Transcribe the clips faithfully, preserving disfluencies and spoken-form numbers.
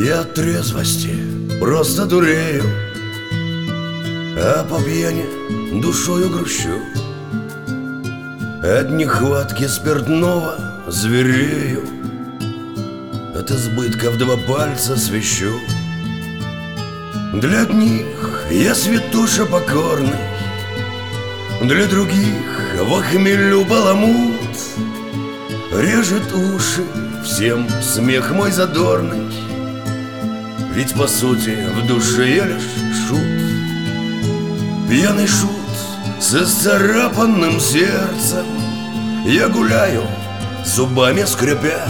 Я от трезвости просто дурею, а по пьяни душою грущу. От нехватки спиртного зверею, от избытка в два пальца свищу. Для одних я святоша покорный, для других во хмелю баламут. Режет уши всем смех мой задорный, ведь по сути в душе я лишь шут. Пьяный шут с исцарапанным сердцем, я гуляю, зубами скрипя.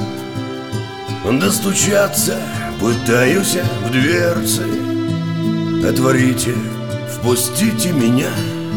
Достучаться пытаюсь в дверцы. Отворите, впустите меня.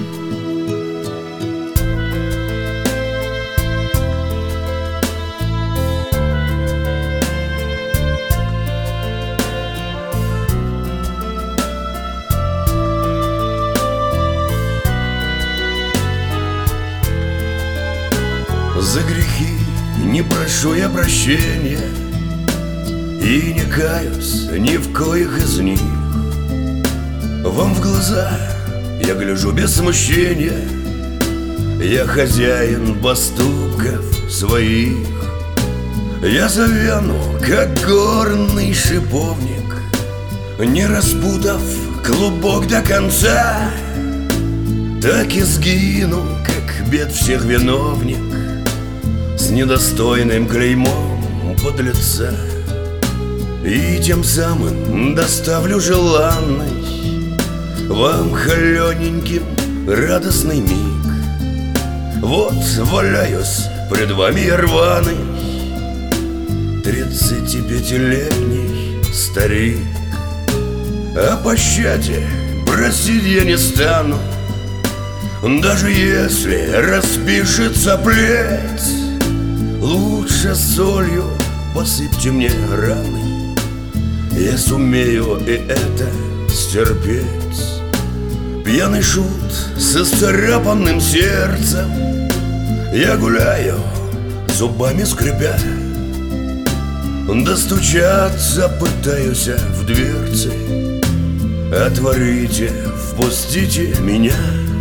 За грехи не прошу я прощения и не каюсь ни в коих из них. Вам в глаза я гляжу без смущения, я хозяин поступков своих. Я завяну, как горный шиповник, не распутав клубок до конца. Так и сгину, как бед всех виновник, с недостойным клеймом подлеца. И тем самым доставлю желанный вам холененьким радостный миг. Вот валяюсь пред вами я рваный, тридцатипятилетний старик. О пощаде просить я не стану, даже если распишется плеть. Лучше солью посыпьте мне раны, я сумею и это стерпеть. Пьяный шут с исцарапанным сердцем, я гуляю, зубами скрипя. Достучаться пытаюсь в дверцы. Отворите, впустите меня.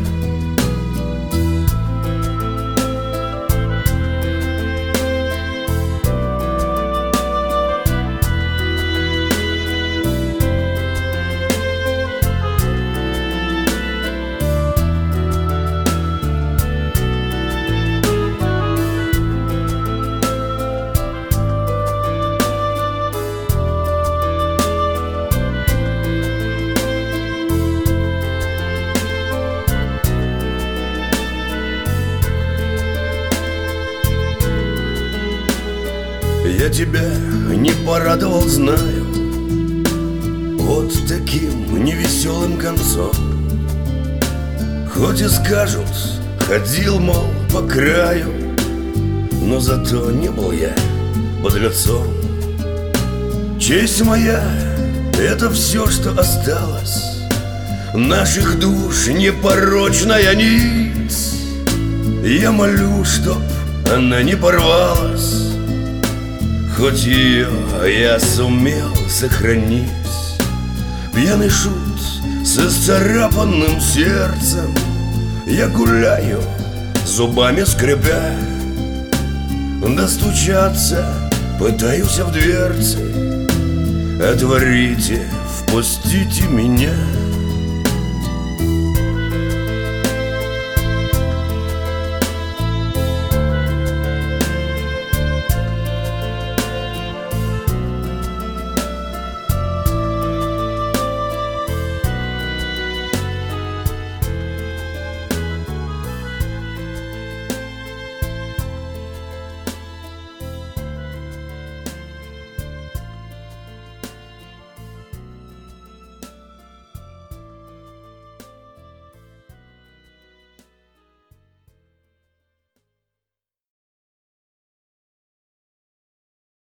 Я тебя не порадовал, знаю, вот таким невеселым концом. Хоть и скажут, ходил, мол, по краю, но зато не был я подлецом. Честь моя — это все, что осталось, наших душ непорочная нить. Я молю, чтоб она не порвалась, хоть ее я сумел сохранить. Пьяный шут с исцарапанным сердцем, я гуляю, зубами скрипя. Достучаться пытаюсь в дверцы. Отворите, впустите меня.